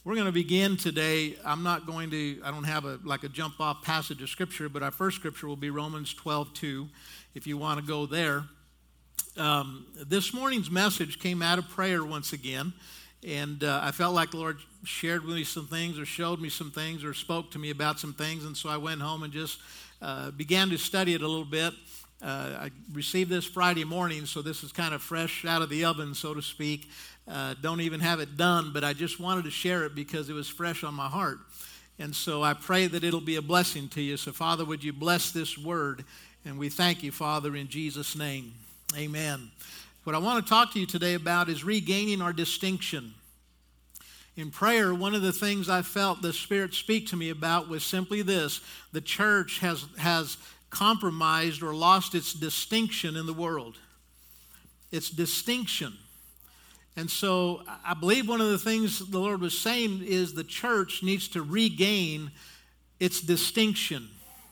We're going to begin today. I don't have a jump off passage of scripture, but our first scripture will be Romans 12:2, if you want to go there. This morning's message came out of prayer once again, and I felt like the Lord shared with me some things or showed me some things or spoke to me about some things, and so I went home and just began to study it a little bit. I received this Friday morning, so this is kind of fresh out of the oven, so to speak. Don't even have it done, but I just wanted to share it because it was fresh on my heart. And so I pray that it'll be a blessing to you. So, Father, would you bless this word? And we thank you, Father, in Jesus' name. Amen. What I want to talk to you today about is regaining our distinction. In prayer, one of the things I felt the Spirit speak to me about was simply this: the church has compromised or lost its distinction in the world. Its distinction. And so I believe one of the things the Lord was saying is the church needs to regain its distinction.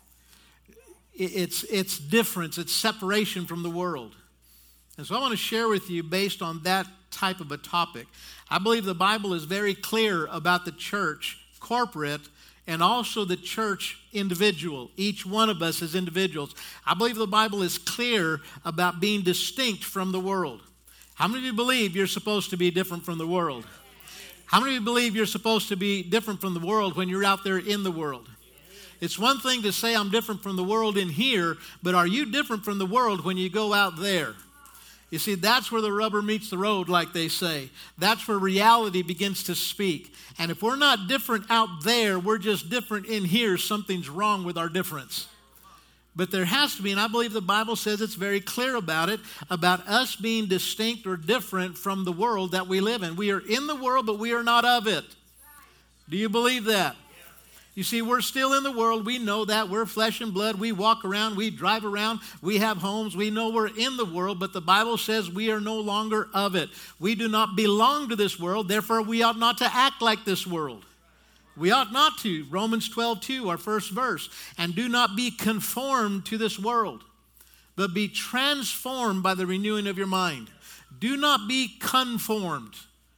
Its difference, its separation from the world. And so I want to share with you based on that type of a topic. I believe the Bible is very clear about the church corporate and also the church individual, each one of us as individuals. I believe the Bible is clear about being distinct from the world. How many of you believe you're supposed to be different from the world? How many of you believe you're supposed to be different from the world when you're out there in the world? It's one thing to say I'm different from the world in here, but are you different from the world when you go out there? You see, that's where the rubber meets the road, like they say. That's where reality begins to speak. And if we're not different out there, we're just different in here, something's wrong with our difference. But there has to be, and I believe the Bible says it's very clear about it, about us being distinct or different from the world that we live in. We are in the world, but we are not of it. Do you believe that? You see, we're still in the world. We know that. We're flesh and blood. We walk around. We drive around. We have homes. We know we're in the world, but the Bible says we are no longer of it. We do not belong to this world. Therefore, we ought not to act like this world. We ought not to. Romans 12:2, our first verse. And do not be conformed to this world, but be transformed by the renewing of your mind. Do not be conformed.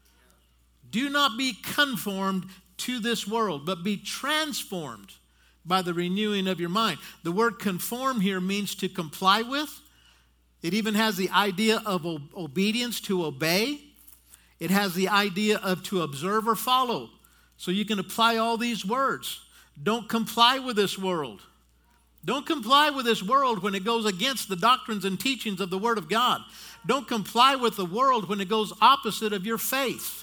Do not be conformed to this world, but be transformed by the renewing of your mind. The word conform here means to comply with. It even has the idea of obedience, to obey. It has the idea of to observe or follow. So you can apply all these words. Don't comply with this world. Don't comply with this world when it goes against the doctrines and teachings of the Word of God. Don't comply with the world when it goes opposite of your faith.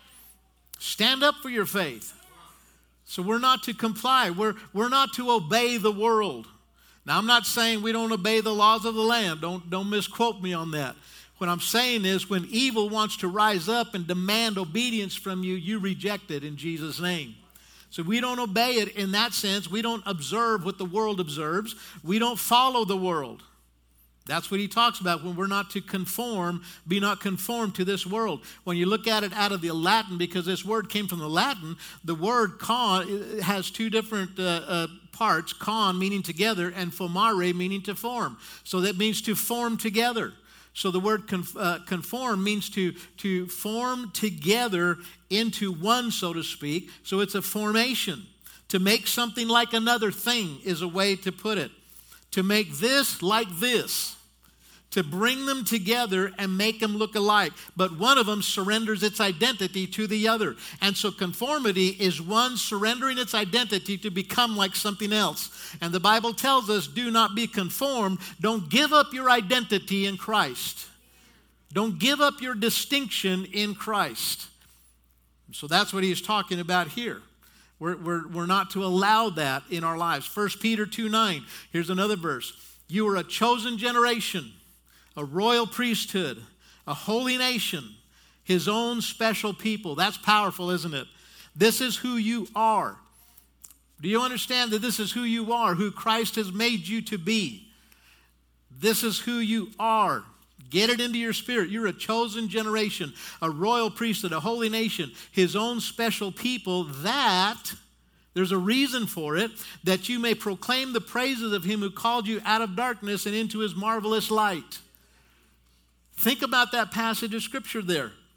Stand up for your faith. So we're not to comply. We're not to obey the world. Now, I'm not saying we don't obey the laws of the land. Don't misquote me on that. What I'm saying is when evil wants to rise up and demand obedience from you, you reject it in Jesus' name. So we don't obey it in that sense. We don't observe what the world observes. We don't follow the world. That's what he talks about when we're not to conform, be not conformed to this world. When you look at it out of the Latin, because this word came from the Latin, the word con has two different parts, con meaning together and formare meaning to form. So that means to form together. So the word conform means to form together into one, so to speak. So it's a formation. To make something like another thing is a way to put it. To make this like this. To bring them together and make them look alike. But one of them surrenders its identity to the other. And so conformity is one surrendering its identity to become like something else. And the Bible tells us, do not be conformed. Don't give up your identity in Christ. Don't give up your distinction in Christ. So that's what he's talking about here. We're not to allow that in our lives. 1 Peter 2:9. Here's another verse. You are a chosen generation, a royal priesthood, a holy nation, his own special people. That's powerful, isn't it? This is who you are. Do you understand that this is who you are, who Christ has made you to be? This is who you are. Get it into your spirit. You're a chosen generation, a royal priesthood, a holy nation, his own special people, that, there's a reason for it, that you may proclaim the praises of him who called you out of darkness and into his marvelous light. Think about that passage of Scripture there.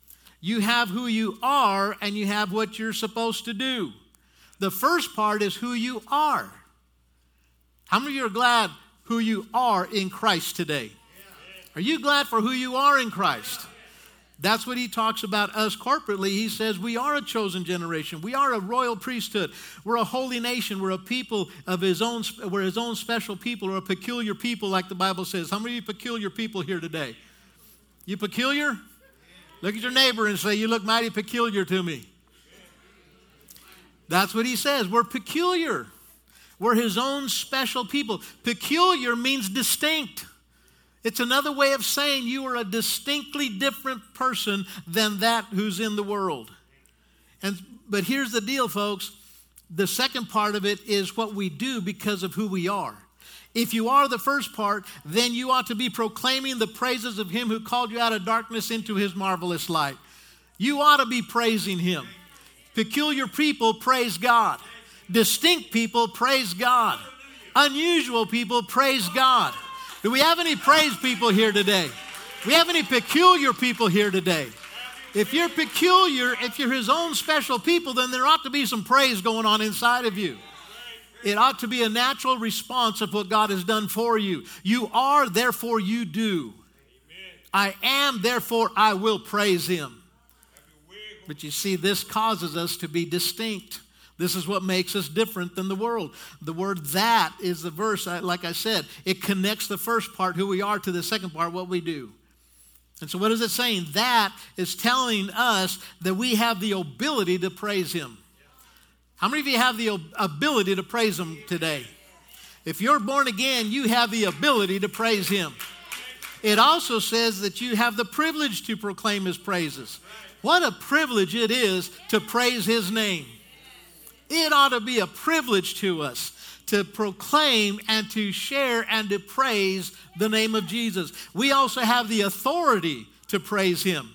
You have who you are, and you have what you're supposed to do. The first part is who you are. How many of you are glad who you are in Christ today? Are you glad for who you are in Christ? That's what he talks about us corporately. He says we are a chosen generation. We are a royal priesthood. We're a holy nation. We're a people of his own. We're his own special people, or a peculiar people, like the Bible says. How many of you peculiar people here today? You peculiar? Look at your neighbor and say, you look mighty peculiar to me. That's what he says. We're peculiar. We're his own special people. Peculiar means distinct. It's another way of saying you are a distinctly different person than that who's in the world. But here's the deal, folks. The second part of it is what we do because of who we are. If you are the first part, then you ought to be proclaiming the praises of him who called you out of darkness into his marvelous light. You ought to be praising him. Peculiar people praise God. Distinct people praise God. Unusual people praise God. Do we have any praise people here today? Do we have any peculiar people here today? If you're peculiar, if you're his own special people, then there ought to be some praise going on inside of you. It ought to be a natural response of what God has done for you. You are, therefore you do. I am, therefore I will praise him. But you see, this causes us to be distinct. This is what makes us different than the world. The word that is the verse, like I said, it connects the first part, who we are, to the second part, what we do. And so what is it saying? That is telling us that we have the ability to praise him. How many of you have the ability to praise him today? If you're born again, you have the ability to praise him. It also says that you have the privilege to proclaim his praises. What a privilege it is to praise his name. It ought to be a privilege to us to proclaim and to share and to praise the name of Jesus. We also have the authority to praise him.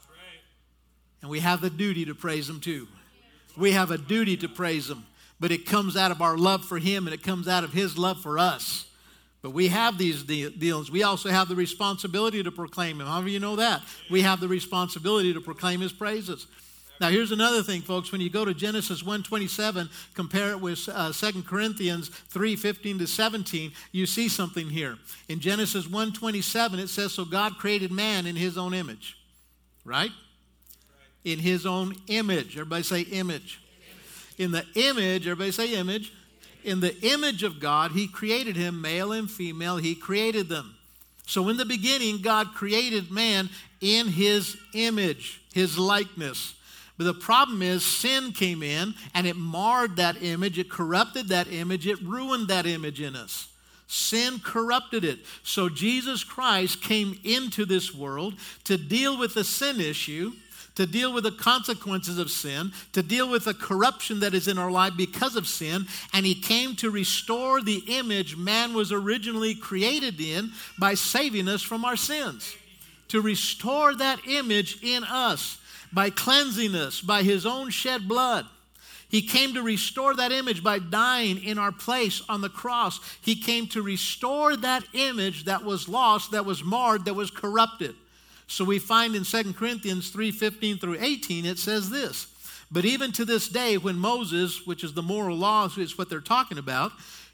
And we have the duty to praise him too. We have a duty to praise him. But it comes out of our love for him, and it comes out of his love for us. But we have these deals. We also have the responsibility to proclaim him. How do you know that? We have the responsibility to proclaim his praises. Now, here's another thing, folks. When you go to Genesis 1:27, compare it with 2 Corinthians 3:15-17, you see something here. In Genesis 1:27, it says, so God created man in his own image. Right? In his own image. Everybody say image. In the image, everybody say image. In the image of God, he created him, male and female, he created them. So in the beginning, God created man in his image, his likeness. But the problem is sin came in and it marred that image, it corrupted that image, it ruined that image in us. Sin corrupted it. So Jesus Christ came into this world to deal with the sin issue, to deal with the consequences of sin, to deal with the corruption that is in our life because of sin, and he came to restore the image man was originally created in by saving us from our sins. To restore that image in us by cleansing us by his own shed blood. He came to restore that image by dying in our place on the cross. He came to restore that image that was lost, that was marred, that was corrupted. So we find in 2 Corinthians 3:15-18, it says this, but even to this day when Moses, which is the moral law, is what they're talking about,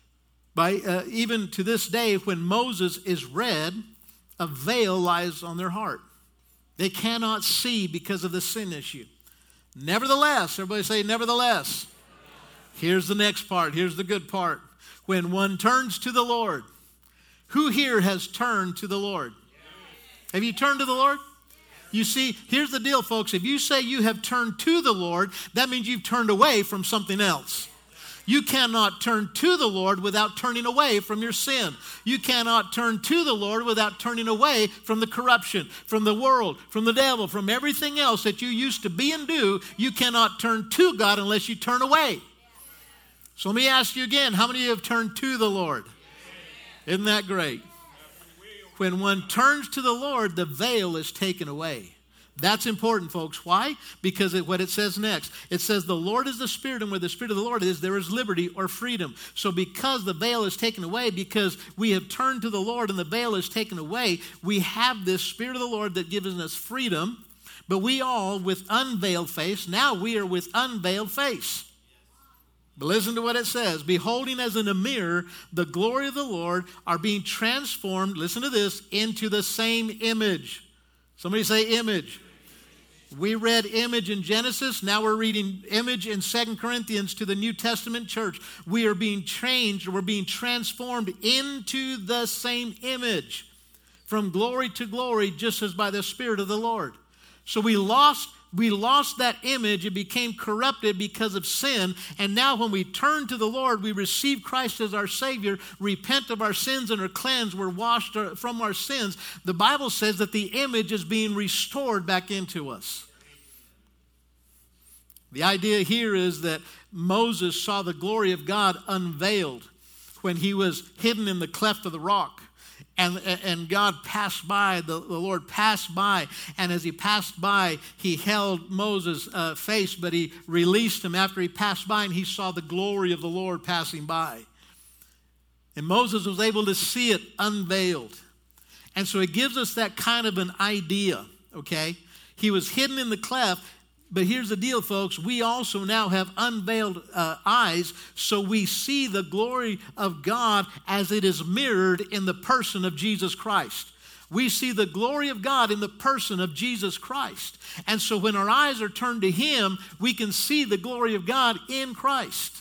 even to this day when Moses is read, a veil lies on their heart. They cannot see because of the sin issue. Nevertheless, everybody say nevertheless. Here's the next part. Here's the good part. When one turns to the Lord. Who here has turned to the Lord? Have you turned to the Lord? You see, here's the deal, folks. If you say you have turned to the Lord, that means you've turned away from something else. You cannot turn to the Lord without turning away from your sin. You cannot turn to the Lord without turning away from the corruption, from the world, from the devil, from everything else that you used to be and do. You cannot turn to God unless you turn away. So let me ask you again, how many of you have turned to the Lord? Isn't that great? When one turns to the Lord, the veil is taken away. That's important, folks. Why? Because what it says next. It says the Lord is the Spirit, and where the Spirit of the Lord is, there is liberty or freedom. So because the veil is taken away, because we have turned to the Lord and the veil is taken away, we have this Spirit of the Lord that gives us freedom. But we all with unveiled face, now we are with unveiled face. But listen to what it says. Beholding as in a mirror the glory of the Lord, are being transformed, listen to this, into the same image. Somebody say image. We read image in Genesis. Now we're reading image in 2 Corinthians to the New Testament church. We are being changed. We're being transformed into the same image from glory to glory, just as by the Spirit of the Lord. So we lost that image. It became corrupted because of sin. And now when we turn to the Lord, we receive Christ as our Savior, repent of our sins and are cleansed. We're washed from our sins. The Bible says that the image is being restored back into us. The idea here is that Moses saw the glory of God unveiled when he was hidden in the cleft of the rock. And God passed by, the Lord passed by, and as he passed by, he held Moses' face, but he released him after he passed by, and he saw the glory of the Lord passing by. And Moses was able to see it unveiled. And so it gives us that kind of an idea, okay? He was hidden in the cleft. But here's the deal, folks. We also now have unveiled eyes, so we see the glory of God as it is mirrored in the person of Jesus Christ. We see the glory of God in the person of Jesus Christ. And so when our eyes are turned to Him, we can see the glory of God in Christ.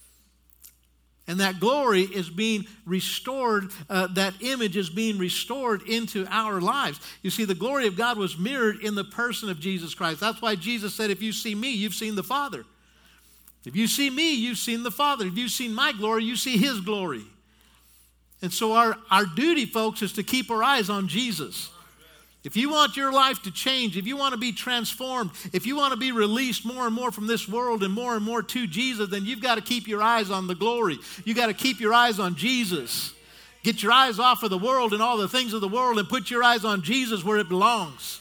And that glory is being restored, that image is being restored into our lives. You see, the glory of God was mirrored in the person of Jesus Christ. That's why Jesus said, if you see me, you've seen the Father. If you see me, you've seen the Father. If you've seen my glory, you see His glory. And so our duty, folks, is to keep our eyes on Jesus. If you want your life to change, if you want to be transformed, if you want to be released more and more from this world and more to Jesus, then you've got to keep your eyes on the glory. You've got to keep your eyes on Jesus. Get your eyes off of the world and all the things of the world and put your eyes on Jesus where it belongs.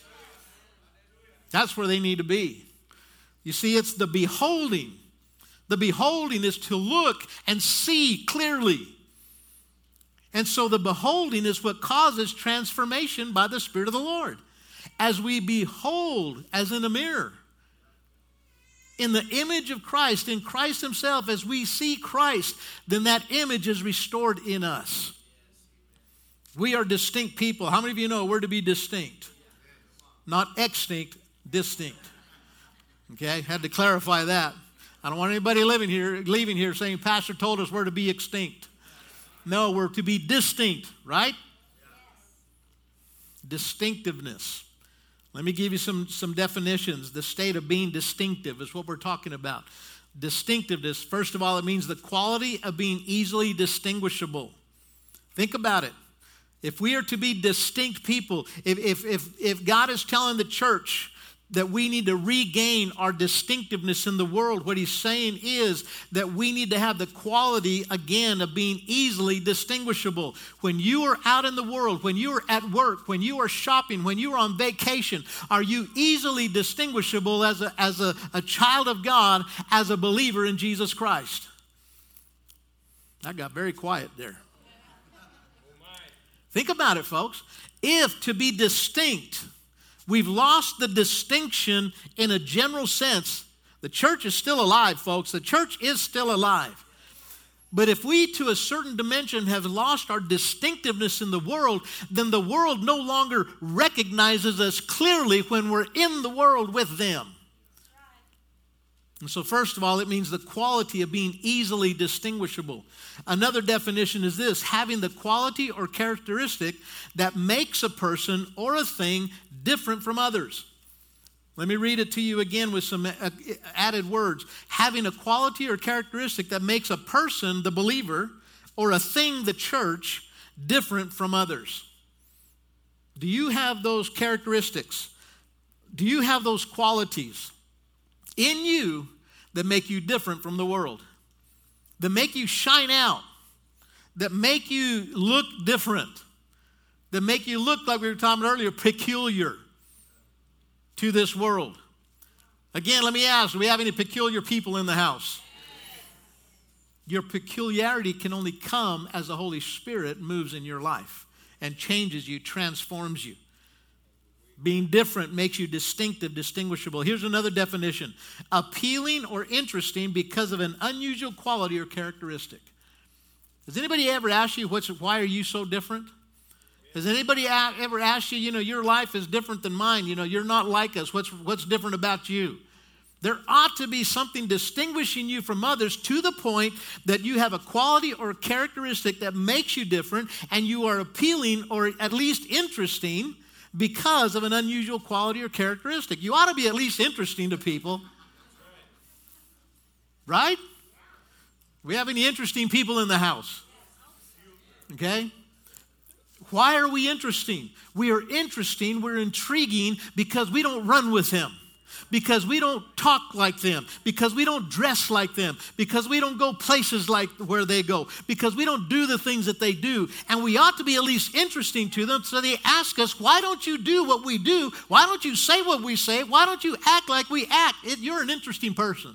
That's where they need to be. You see, it's the beholding. The beholding is to look and see clearly. And so the beholding is what causes transformation by the Spirit of the Lord. As we behold, as in a mirror, in the image of Christ, in Christ Himself, as we see Christ, then that image is restored in us. We are distinct people. How many of you know we're to be distinct? Not extinct, distinct. Okay, had to clarify that. I don't want anybody leaving here saying, Pastor told us we're to be extinct. No, we're to be distinct, right? Distinctiveness. Let me give you some definitions. The state of being distinctive is what we're talking about. Distinctiveness, first of all, it means the quality of being easily distinguishable. Think about it. If we are to be distinct people, if God is telling the church that we need to regain our distinctiveness in the world, what He's saying is that we need to have the quality, again, of being easily distinguishable. When you are out in the world, when you are at work, when you are shopping, when you are on vacation, are you easily distinguishable as a child of God, as a believer in Jesus Christ? That got very quiet there. Think about it, folks. If to be distinct, we've lost the distinction in a general sense. The church is still alive, folks. The church is still alive. But if we, to a certain dimension, have lost our distinctiveness in the world, then the world no longer recognizes us clearly when we're in the world with them. And so first of all, it means the quality of being easily distinguishable. Another definition is this: having the quality or characteristic that makes a person or a thing different from others. Let me read it to you again with some added words. Having a quality or characteristic that makes a person, the believer, or a thing, the church, different from others. Do you have those characteristics? Do you have those qualities in you that make you different from the world, that make you shine out, that make you look different, that make you look, like we were talking about earlier, peculiar to this world? Again, let me ask, do we have any peculiar people in the house? Your peculiarity can only come as the Holy Spirit moves in your life and changes you, transforms you. Being different makes you distinctive, distinguishable. Here's another definition. Appealing or interesting because of an unusual quality or characteristic. Has anybody ever asked you, why are you so different? Has anybody ever asked you, your life is different than mine. You're not like us. What's different about you? There ought to be something distinguishing you from others to the point that you have a quality or a characteristic that makes you different and you are appealing or at least interesting because of an unusual quality or characteristic. You ought to be at least interesting to people. Right? We have any interesting people in the house? Okay? Why are we interesting? We are interesting, we're intriguing because we don't run with them. Because we don't talk like them, because we don't dress like them, because we don't go places like where they go, because we don't do the things that they do. And we ought to be at least interesting to them, so they ask us, why don't you do what we do? Why don't you say what we say? Why don't you act like we act? You're an interesting person.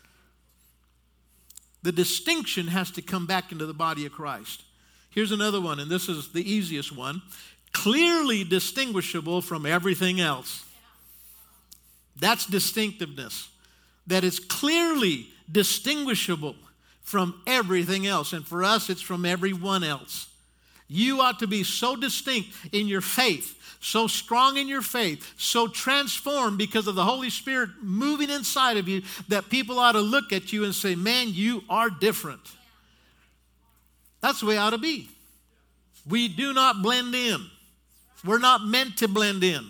The distinction has to come back into the body of Christ. Here's another one, and this is the easiest one. Clearly distinguishable from everything else. That's distinctiveness. That is clearly distinguishable from everything else. And for us, it's from everyone else. You ought to be so distinct in your faith, so strong in your faith, so transformed because of the Holy Spirit moving inside of you that people ought to look at you and say, man, you are different. That's the way it ought to be. We do not blend in. We're not meant to blend in.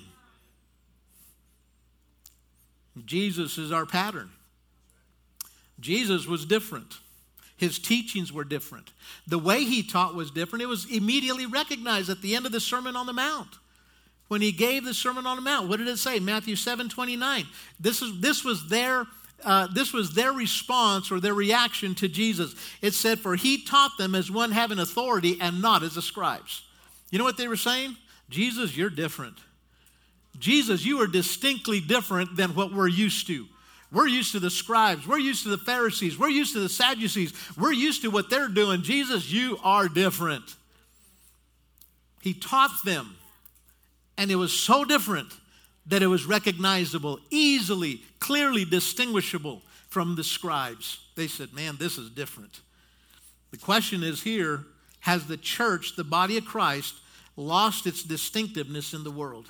Jesus is our pattern. Jesus was different. His teachings were different. The way he taught was different. It was immediately recognized at the end of the Sermon on the Mount. When he gave the Sermon on the Mount, what did it say? Matthew 7:29. This was their response or their reaction to Jesus. It said, for he taught them as one having authority and not as the scribes. You know what they were saying? Jesus, you're different. Jesus, you are distinctly different than what we're used to. We're used to the scribes. We're used to the Pharisees. We're used to the Sadducees. We're used to what they're doing. Jesus, you are different. He taught them, and it was so different that it was recognizable, easily, clearly distinguishable from the scribes. They said, man, this is different. The question is here, has the church, the body of Christ, lost its distinctiveness in the world?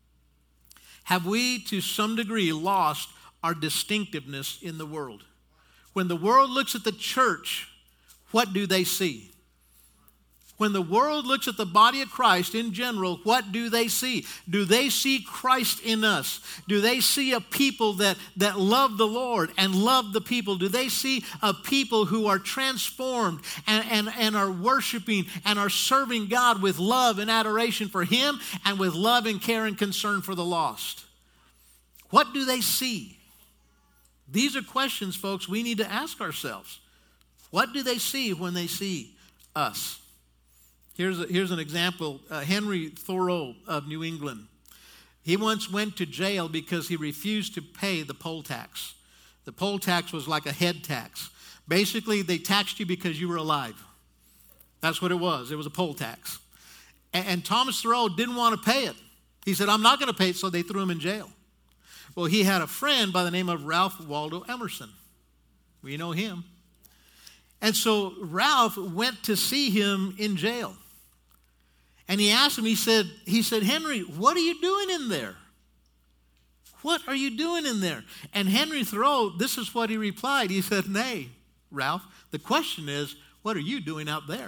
Have we, to some degree, lost our distinctiveness in the world? When the world looks at the church, what do they see? When the world looks at the body of Christ in general, what do they see? Do they see Christ in us? Do they see a people that love the Lord and love the people? Do they see a people who are transformed and are worshiping and are serving God with love and adoration for Him and with love and care and concern for the lost? What do they see? These are questions, folks, we need to ask ourselves. What do they see when they see us? Here's an example. Henry Thoreau of New England. He once went to jail because he refused to pay the poll tax. The poll tax was like a head tax. Basically, they taxed you because you were alive. That's what it was. It was a poll tax. And Thomas Thoreau didn't want to pay it. He said, I'm not going to pay it, so they threw him in jail. Well, he had a friend by the name of Ralph Waldo Emerson. We know him. And so Ralph went to see him in jail. And he asked him, he said, Henry, what are you doing in there? What are you doing in there? And Henry Thoreau, this is what he replied. He said, nay, Ralph, the question is, what are you doing out there?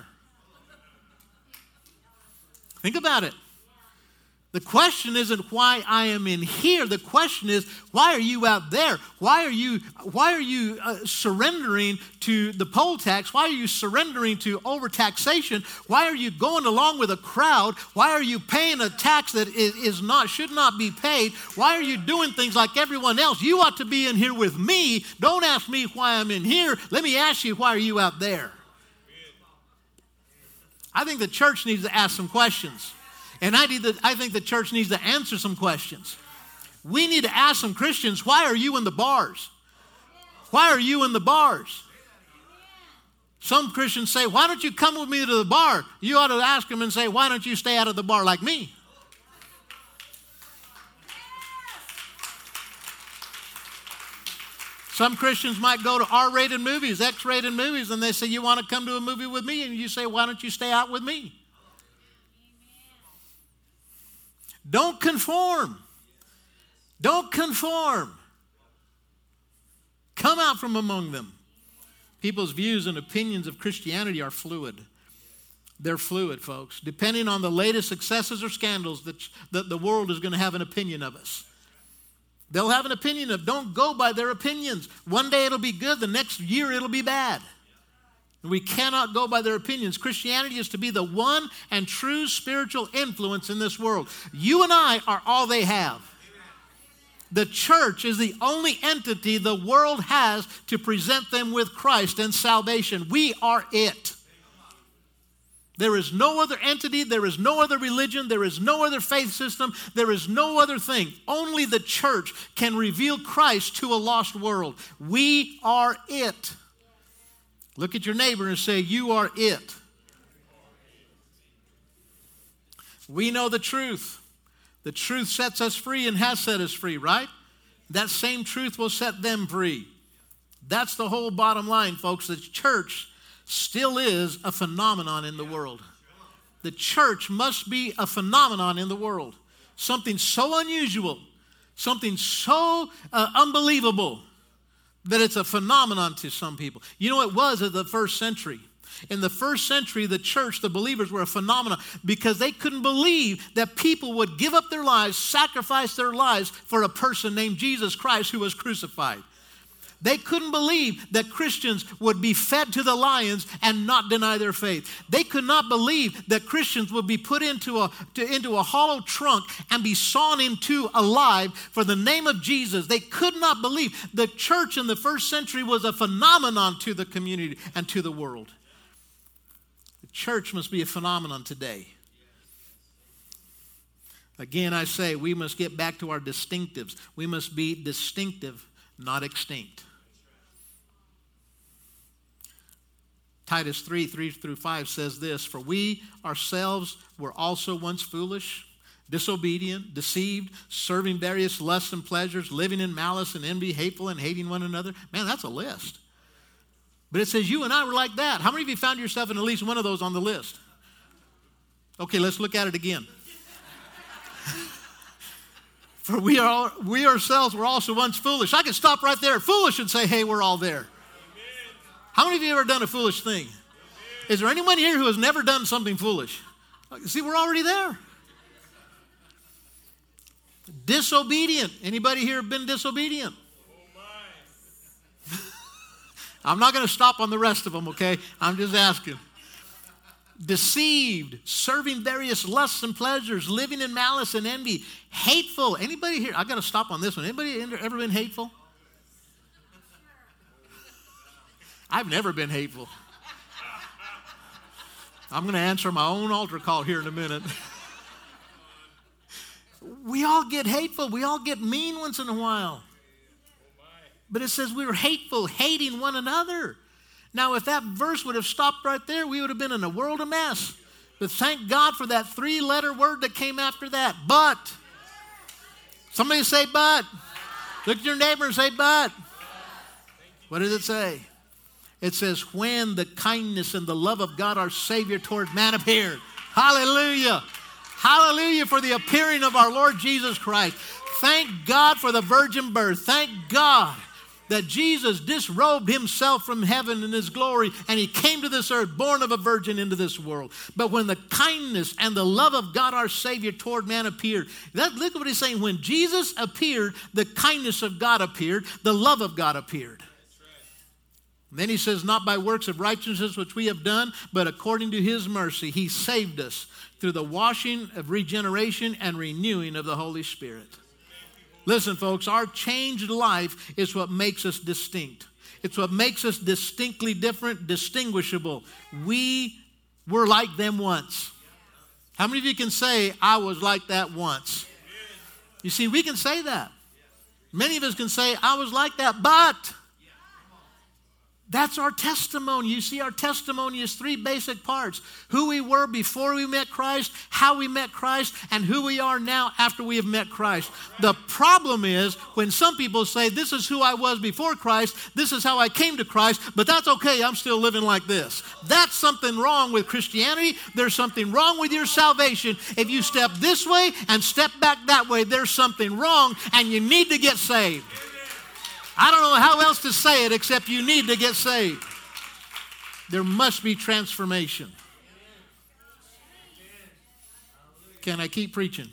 Think about it. The question isn't why I am in here. The question is, why are you out there? Why are you surrendering to the poll tax? Why are you surrendering to overtaxation? Why are you going along with a crowd? Why are you paying a tax that should not be paid? Why are you doing things like everyone else? You ought to be in here with me. Don't ask me why I'm in here. Let me ask you, why are you out there? I think the church needs to ask some questions. And I think the church needs to answer some questions. We need to ask some Christians, why are you in the bars? Why are you in the bars? Some Christians say, why don't you come with me to the bar? You ought to ask them and say, why don't you stay out of the bar like me? Some Christians might go to R-rated movies, X-rated movies, and they say, you want to come to a movie with me? And you say, why don't you stay out with me? Don't conform. Don't conform. Come out from among them. People's views and opinions of Christianity are fluid. They're fluid, folks. Depending on the latest successes or scandals, that the world is going to have an opinion of us. They'll have an opinion of, don't go by their opinions. One day it'll be good, the next year it'll be bad. And we cannot go by their opinions. Christianity is to be the one and true spiritual influence in this world. You and I are all they have. The church is the only entity the world has to present them with Christ and salvation. We are it. There is no other entity, there is no other religion, there is no other faith system, there is no other thing. Only the church can reveal Christ to a lost world. We are it. Look at your neighbor and say, you are it. We know the truth. The truth sets us free and has set us free, right? That same truth will set them free. That's the whole bottom line, folks. The church still is a phenomenon in the world. The church must be a phenomenon in the world. Something so unusual, something so unbelievable that it's a phenomenon to some people. You know, it was in the first century. In the first century, the church, the believers were a phenomenon because they couldn't believe that people would give up their lives, sacrifice their lives for a person named Jesus Christ who was crucified. They couldn't believe that Christians would be fed to the lions and not deny their faith. They could not believe that Christians would be put into a hollow trunk and be sawn in two alive for the name of Jesus. They could not believe. The church in the first century was a phenomenon to the community and to the world. The church must be a phenomenon today. Again, I say we must get back to our distinctives. We must be distinctive, not extinct. Titus 3:3-5 says this, for we ourselves were also once foolish, disobedient, deceived, serving various lusts and pleasures, living in malice and envy, hateful and hating one another. Man, that's a list. But it says you and I were like that. How many of you found yourself in at least one of those on the list? Okay, let's look at it again. For we ourselves were also once foolish. I could stop right there, foolish, and say, hey, we're all there. How many of you have ever done a foolish thing? Is there anyone here who has never done something foolish? See, we're already there. Disobedient. Anybody here been disobedient? I'm not going to stop on the rest of them, okay? I'm just asking. Deceived, serving various lusts and pleasures, living in malice and envy, hateful. Anybody here? I got to stop on this one. Anybody ever been hateful? I've never been hateful. I'm going to answer my own altar call here in a minute. We all get hateful. We all get mean once in a while. But it says we were hateful, hating one another. Now, if that verse would have stopped right there, we would have been in a world of mess. But thank God for that 3-letter word that came after that. But. Somebody say but. Look at your neighbor and say but. What does it say? It says, when the kindness and the love of God our Savior toward man appeared. Hallelujah. Hallelujah for the appearing of our Lord Jesus Christ. Thank God for the virgin birth. Thank God that Jesus disrobed himself from heaven in his glory and he came to this earth born of a virgin into this world. But when the kindness and the love of God our Savior toward man appeared, look at what he's saying. When Jesus appeared, the kindness of God appeared, the love of God appeared. Then he says, not by works of righteousness which we have done, but according to his mercy, he saved us through the washing of regeneration and renewing of the Holy Spirit. Listen, folks, our changed life is what makes us distinct. It's what makes us distinctly different, distinguishable. We were like them once. How many of you can say, I was like that once? You see, we can say that. Many of us can say, I was like that, but That's our testimony. You see, our testimony is three basic parts: who we were before we met Christ, how we met Christ, and who we are now after we have met Christ. The problem is when some people say, this is who I was before Christ, this is how I came to Christ, but that's okay, I'm still living like this. That's something wrong with Christianity. There's something wrong with your salvation. If you step this way and step back that way, there's something wrong, and you need to get saved. I don't know how else to say it except you need to get saved. There must be transformation. Can I keep preaching?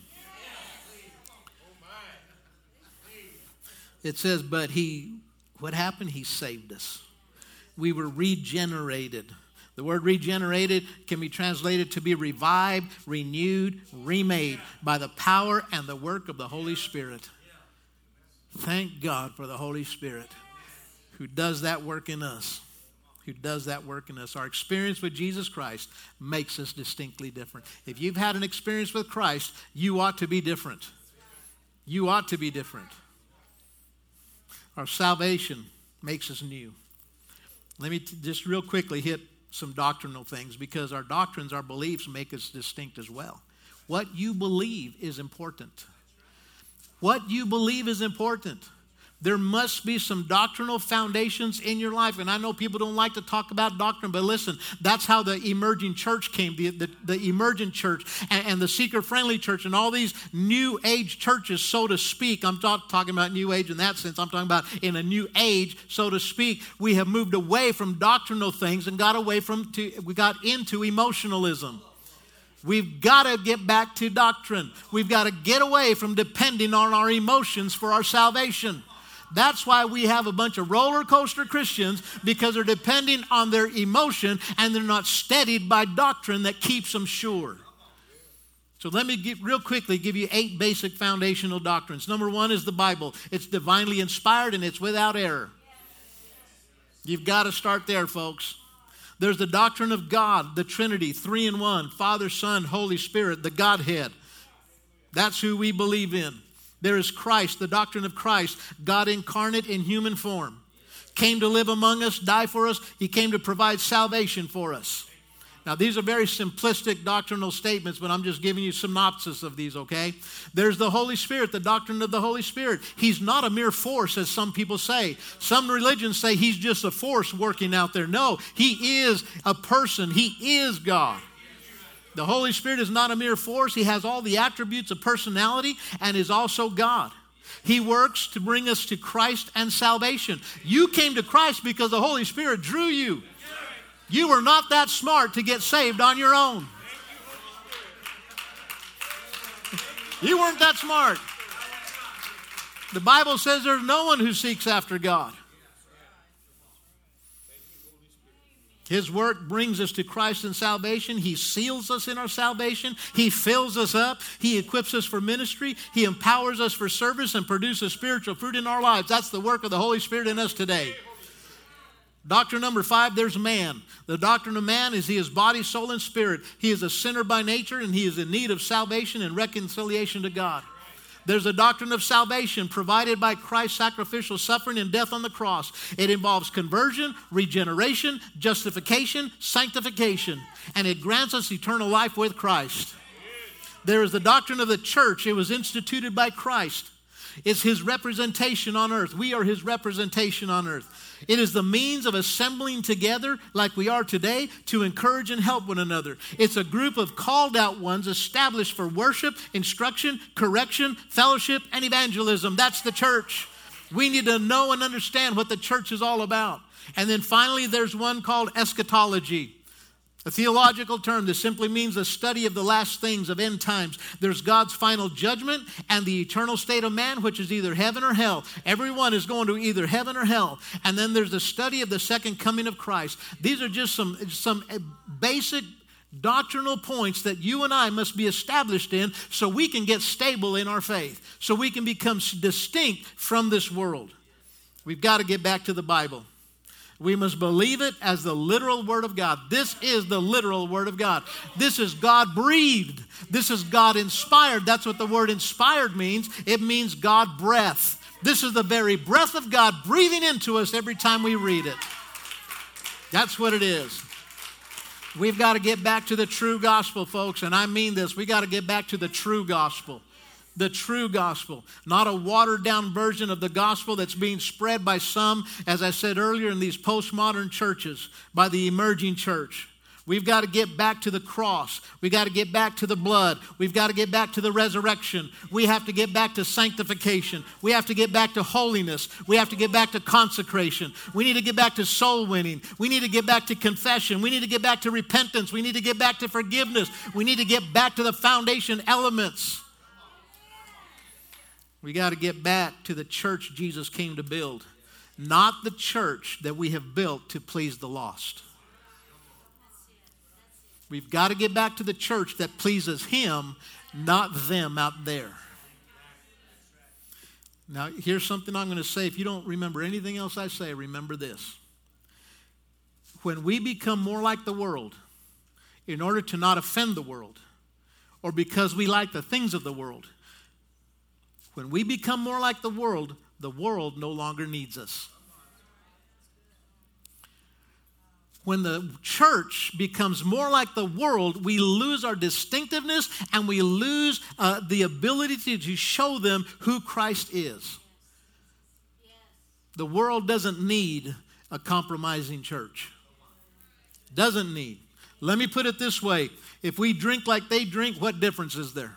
It says, but what happened? He saved us. We were regenerated. The word regenerated can be translated to be revived, renewed, remade by the power and the work of the Holy Spirit. Thank God for the Holy Spirit who does that work in us. Who does that work in us. Our experience with Jesus Christ makes us distinctly different. If you've had an experience with Christ, you ought to be different. You ought to be different. Our salvation makes us new. Let me just real quickly hit some doctrinal things, because our doctrines, our beliefs make us distinct as well. What you believe is important. What you believe is important. There must be some doctrinal foundations in your life. And I know people don't like to talk about doctrine, but listen, that's how the emerging church came, the emergent church and the seeker-friendly church and all these new age churches, so to speak. I'm not talking about new age in that sense. I'm talking about in a new age, so to speak. We have moved away from doctrinal things and we got into emotionalism. We've got to get back to doctrine. We've got to get away from depending on our emotions for our salvation. That's why we have a bunch of roller coaster Christians, because they're depending on their emotion and they're not steadied by doctrine that keeps them sure. So let me real quickly give you 8 basic foundational doctrines. Number 1 is the Bible. It's divinely inspired and it's without error. You've got to start there, folks. There's the doctrine of God, the Trinity, 3 in 1, Father, Son, Holy Spirit, the Godhead. That's who we believe in. There is Christ, the doctrine of Christ, God incarnate in human form. Came to live among us, die for us. He came to provide salvation for us. Now, these are very simplistic doctrinal statements, but I'm just giving you synopsis of these, okay? There's the Holy Spirit, the doctrine of the Holy Spirit. He's not a mere force, as some people say. Some religions say he's just a force working out there. No, he is a person. He is God. The Holy Spirit is not a mere force. He has all the attributes of personality and is also God. He works to bring us to Christ and salvation. You came to Christ because the Holy Spirit drew you. You were not that smart to get saved on your own. You weren't that smart. The Bible says there's no one who seeks after God. His work brings us to Christ and salvation. He seals us in our salvation. He fills us up. He equips us for ministry. He empowers us for service and produces spiritual fruit in our lives. That's the work of the Holy Spirit in us today. Doctrine number 5, there's man. The doctrine of man is he is body, soul, and spirit. He is a sinner by nature, and he is in need of salvation and reconciliation to God. There's a doctrine of salvation provided by Christ's sacrificial suffering and death on the cross. It involves conversion, regeneration, justification, sanctification, and it grants us eternal life with Christ. There is the doctrine of the church. It was instituted by Christ. It's his representation on earth. We are his representation on earth. It is the means of assembling together like we are today to encourage and help one another. It's a group of called out ones established for worship, instruction, correction, fellowship, and evangelism. That's the church. We need to know and understand what the church is all about. And then finally, there's one called eschatology. A theological term that simply means the study of the last things of end times. There's God's final judgment and the eternal state of man, which is either heaven or hell. Everyone is going to either heaven or hell. And then there's the study of the second coming of Christ. These are just some basic doctrinal points that you and I must be established in so we can get stable in our faith, so we can become distinct from this world. We've got to get back to the Bible. We must believe it as the literal Word of God. This is the literal Word of God. This is God-breathed. This is God-inspired. That's what the word inspired means. It means God breath. This is the very breath of God breathing into us every time we read it. That's what it is. We've got to get back to the true gospel, folks, and I mean this. We got to get back to the true gospel. The true gospel, not a watered-down version of the gospel that's being spread by some, as I said earlier, in these postmodern churches, by the emerging church. We've got to get back to the cross. We've got to get back to the blood. We've got to get back to the resurrection. We have to get back to sanctification. We have to get back to holiness. We have to get back to consecration. We need to get back to soul winning. We need to get back to confession. We need to get back to repentance. We need to get back to forgiveness. We need to get back to the foundation elements. We got to get back to the church Jesus came to build, not the church that we have built to please the lost. We've got to get back to the church that pleases Him, not them out there. Now, here's something I'm going to say. If you don't remember anything else I say, remember this. When we become more like the world, in order to not offend the world, or because we like the things of the world, when we become more like the world no longer needs us. When the church becomes more like the world, we lose our distinctiveness and we lose the ability to show them who Christ is. The world doesn't need a compromising church. Doesn't need. Let me put it this way. If we drink like they drink, what difference is there?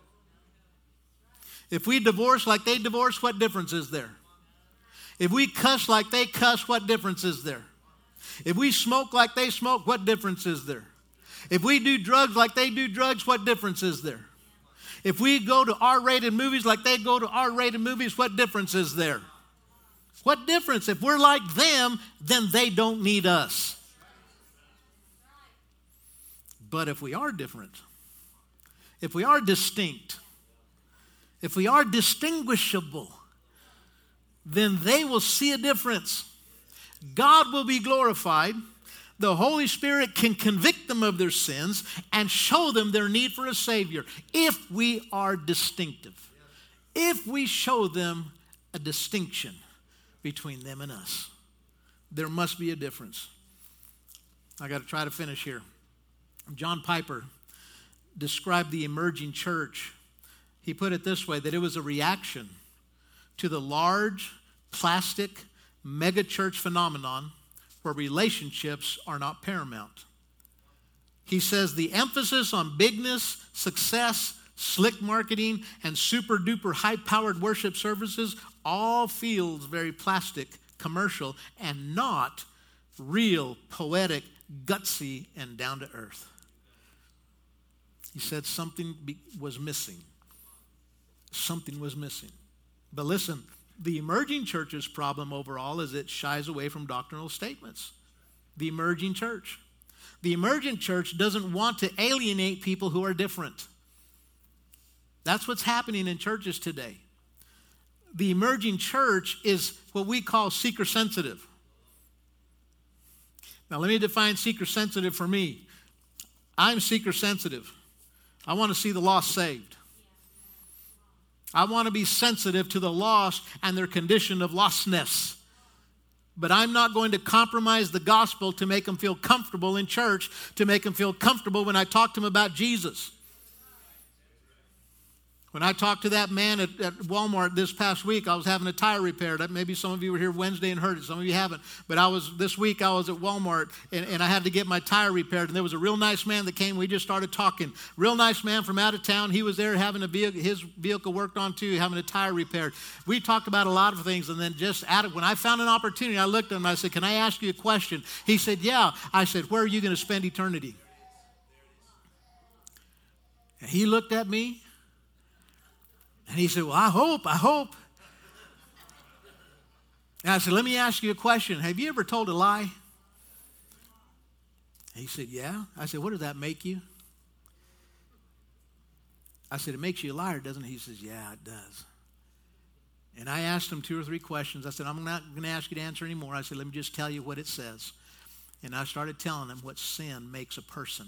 If we divorce like they divorce, what difference is there? If we cuss like they cuss, what difference is there? If we smoke like they smoke, what difference is there? If we do drugs like they do drugs, what difference is there? If we go to R-rated movies like they go to R-rated movies, what difference is there? What difference? If we're like them, then they don't need us. But if we are different, if we are distinct, if we are distinguishable, then they will see a difference. God will be glorified. The Holy Spirit can convict them of their sins and show them their need for a Savior if we are distinctive. If we show them a distinction between them and us. There must be a difference. I got to try to finish here. John Piper described the emerging church. He put it this way, that it was a reaction to the large, plastic, megachurch phenomenon where relationships are not paramount. He says the emphasis on bigness, success, slick marketing, and super-duper high-powered worship services all feels very plastic, commercial, and not real, poetic, gutsy, and down-to-earth. He said something was missing. Something was missing. But listen, the emerging church's problem overall is it shies away from doctrinal statements. The emerging church. The emerging church doesn't want to alienate people who are different. That's what's happening in churches today. The emerging church is what we call seeker-sensitive. Now let me define seeker-sensitive for me. I'm seeker-sensitive. I want to see the lost saved. I want to be sensitive to the lost and their condition of lostness. But I'm not going to compromise the gospel to make them feel comfortable in church, to make them feel comfortable when I talk to them about Jesus. When I talked to that man at Walmart this past week, I was having a tire repaired. Maybe some of you were here Wednesday and heard it. Some of you haven't. But this week I was at Walmart and I had to get my tire repaired. And there was a real nice man that came. We just started talking. Real nice man from out of town. He was there having his vehicle worked on too, having a tire repaired. We talked about a lot of things. And then when I found an opportunity, I looked at him and I said, "Can I ask you a question?" He said, "Yeah." I said, "Where are you going to spend eternity?" And he looked at me. And he said, "Well, I hope. And I said, "Let me ask you a question. Have you ever told a lie?" And he said, "Yeah." I said, "What does that make you?" I said, "It makes you a liar, doesn't it?" He says, "Yeah, it does." And I asked him 2 or 3 questions. I said, "I'm not going to ask you to answer anymore." I said, "Let me just tell you what it says." And I started telling him what sin makes a person.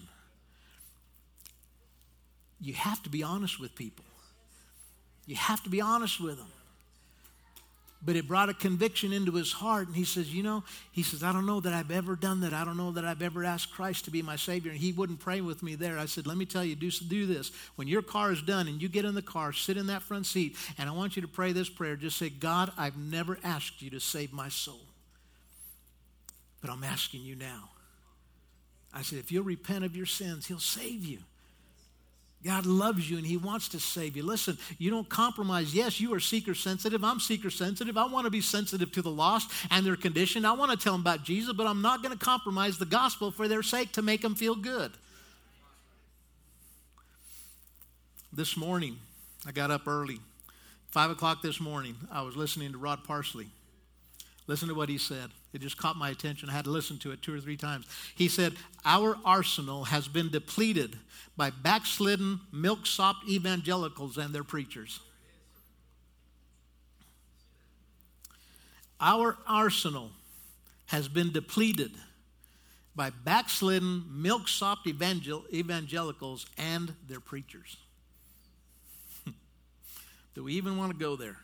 You have to be honest with people. You have to be honest with them. But it brought a conviction into his heart. And he says, I don't know that I've ever done that. I don't know that I've ever asked Christ to be my Savior. And he wouldn't pray with me there. I said, let me tell you, do this. When your car is done and you get in the car, sit in that front seat, and I want you to pray this prayer. Just say, God, I've never asked you to save my soul, but I'm asking you now. I said, if you'll repent of your sins, he'll save you. God loves you and he wants to save you. Listen, you don't compromise. Yes, you are seeker sensitive. I'm seeker sensitive. I want to be sensitive to the lost and their condition. I want to tell them about Jesus, but I'm not going to compromise the gospel for their sake to make them feel good. This morning, I got up early. 5 o'clock this morning, I was listening to Rod Parsley. Listen to what he said. It just caught my attention. I had to listen to it 2 or 3 times. He said, our arsenal has been depleted by backslidden, milk-sopped evangelicals and their preachers. Our arsenal has been depleted by backslidden, milk-sopped evangelicals and their preachers. Do we even want to go there?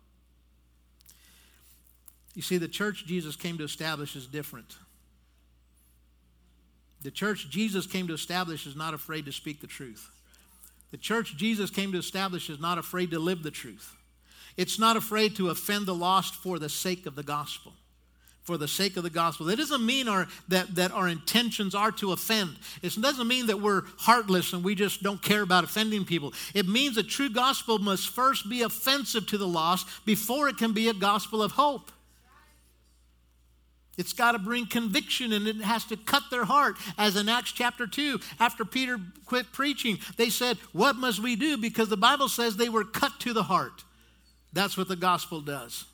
You see, the church Jesus came to establish is different. The church Jesus came to establish is not afraid to speak the truth. The church Jesus came to establish is not afraid to live the truth. It's not afraid to offend the lost for the sake of the gospel. For the sake of the gospel. That doesn't mean that our intentions are to offend. It doesn't mean that we're heartless and we just don't care about offending people. It means the true gospel must first be offensive to the lost before it can be a gospel of hope. It's got to bring conviction, and it has to cut their heart. As in Acts chapter 2, after Peter quit preaching, they said, what must we do? Because the Bible says they were cut to the heart. That's what the gospel does.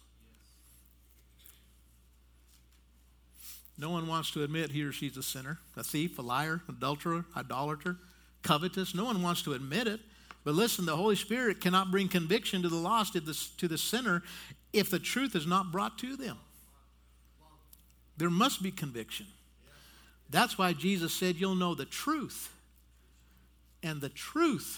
No one wants to admit he or she's a sinner, a thief, a liar, adulterer, idolater, covetous. No one wants to admit it. But listen, the Holy Spirit cannot bring conviction to the lost, to the sinner, if the truth is not brought to them. There must be conviction. That's why Jesus said, you'll know the truth. And the truth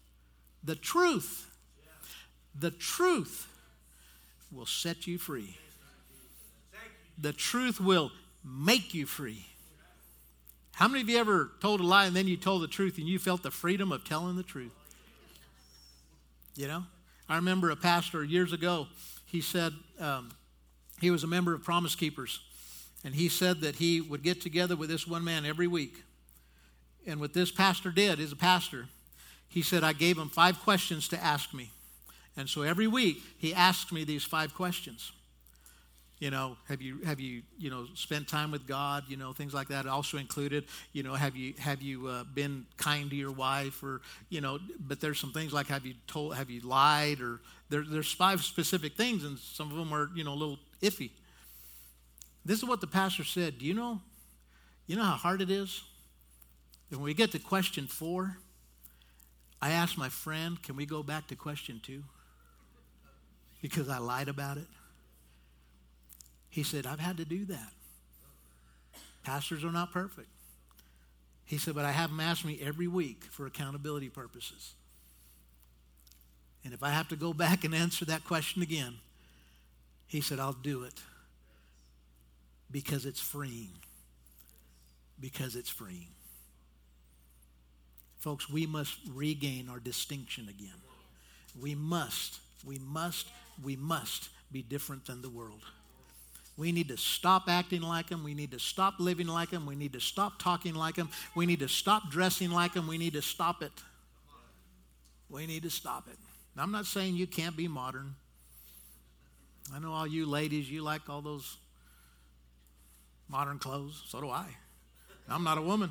will set you free. The truth will make you free. How many of you ever told a lie and then you told the truth and you felt the freedom of telling the truth? You know? I remember a pastor years ago, he said he was a member of Promise Keepers. And he said that he would get together with this one man every week. And what this pastor did, as a pastor, he said, I gave him 5 questions to ask me. And so every week, he asked me these 5 questions. You know, have you spent time with God? You know, things like that. It also included, have you been kind to your wife? Or, but there's some things like, have you lied? Or there's 5 specific things, and some of them are, a little iffy. This is what the pastor said. Do you know how hard it is? And when we get to question 4, I asked my friend, can we go back to question 2? Because I lied about it. He said, I've had to do that. Pastors are not perfect. He said, but I have them ask me every week for accountability purposes. And if I have to go back and answer that question again, he said, I'll do it. Because it's freeing. Because it's freeing. Folks, we must regain our distinction again. We must be different than the world. We need to stop acting like them. We need to stop living like them. We need to stop talking like them. We need to stop dressing like them. We need to stop it. We need to stop it. Now, I'm not saying you can't be modern. I know all you ladies, you like all those modern clothes. So do I. I'm not a woman.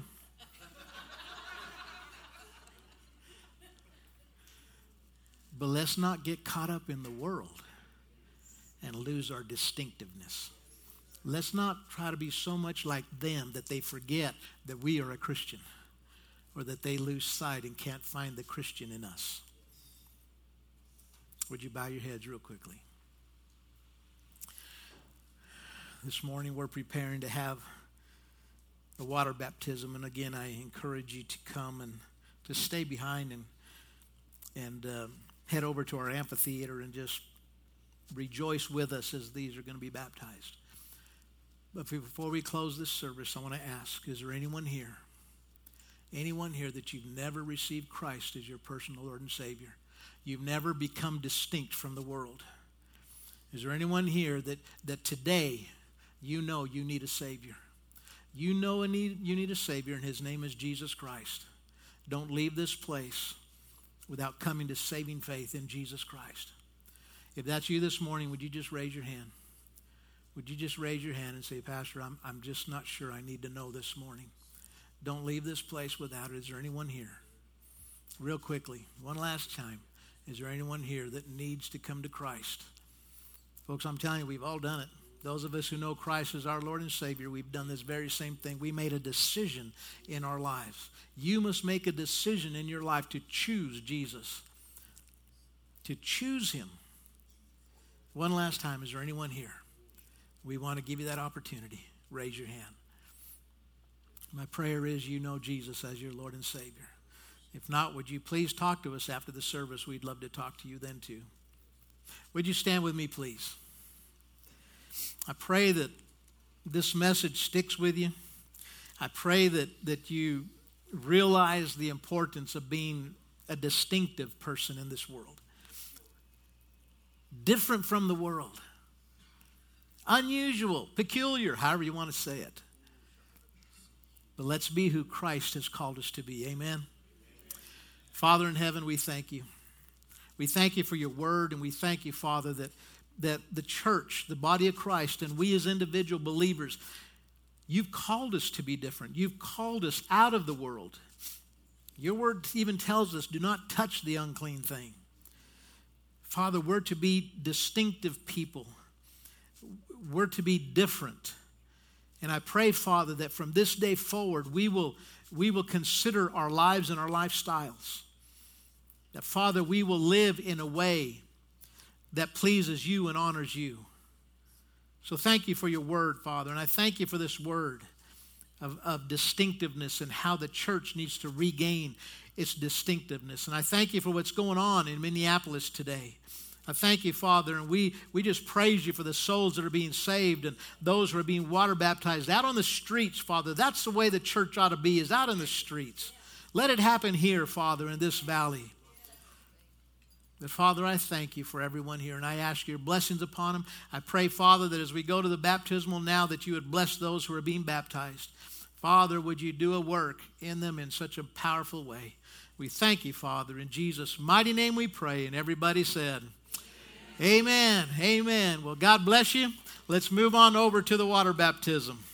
But let's not get caught up in the world and lose our distinctiveness. Let's not try to be so much like them that they forget that we are a Christian, or that they lose sight and can't find the Christian in us. Would you bow your heads real quickly? This morning we're preparing to have the water baptism, and again I encourage you to come and to stay behind and head over to our amphitheater and just rejoice with us as these are going to be baptized. But before we close this service, I want to ask, is there anyone here that you've never received Christ as your personal Lord and Savior? You've never become distinct from the world. Is there anyone here that today you know you need a Savior? You know you need a Savior, and his name is Jesus Christ. Don't leave this place without coming to saving faith in Jesus Christ. If that's you this morning, would you just raise your hand? Would you just raise your hand and say, Pastor, I'm just not sure I need to know this morning. Don't leave this place without it. Is there anyone here? Real quickly, one last time. Is there anyone here that needs to come to Christ? Folks, I'm telling you, we've all done it. Those of us who know Christ as our Lord and Savior, we've done this very same thing. We made a decision in our lives. You must make a decision in your life to choose Jesus, to choose him. One last time, is there anyone here? We want to give you that opportunity. Raise your hand. My prayer is you know Jesus as your Lord and Savior. If not, would you please talk to us after the service? We'd love to talk to you then too. Would you stand with me, please? I pray that this message sticks with you. I pray that you realize the importance of being a distinctive person in this world. Different from the world. Unusual, peculiar, however you want to say it. But let's be who Christ has called us to be. Amen. Father in heaven, we thank you. We thank you for your word, and we thank you, Father, that the church, the body of Christ, and we as individual believers, you've called us to be different. You've called us out of the world. Your word even tells us, do not touch the unclean thing. Father, we're to be distinctive people. We're to be different. And I pray, Father, that from this day forward, we will consider our lives and our lifestyles. That, Father, we will live in a way that pleases you and honors you. So thank you for your word, Father. And I thank you for this word of distinctiveness and how the church needs to regain its distinctiveness. And I thank you for what's going on in Minneapolis today. I thank you, Father, and we just praise you for the souls that are being saved and those who are being water baptized out on the streets, Father. That's the way the church ought to be, is out in the streets. Let it happen here, Father, in this valley. But, Father, I thank you for everyone here, and I ask your blessings upon them. I pray, Father, that as we go to the baptismal now, that you would bless those who are being baptized. Father, would you do a work in them in such a powerful way? We thank you, Father. In Jesus' mighty name we pray, and everybody said, Amen. Amen. Well, God bless you. Let's move on over to the water baptism.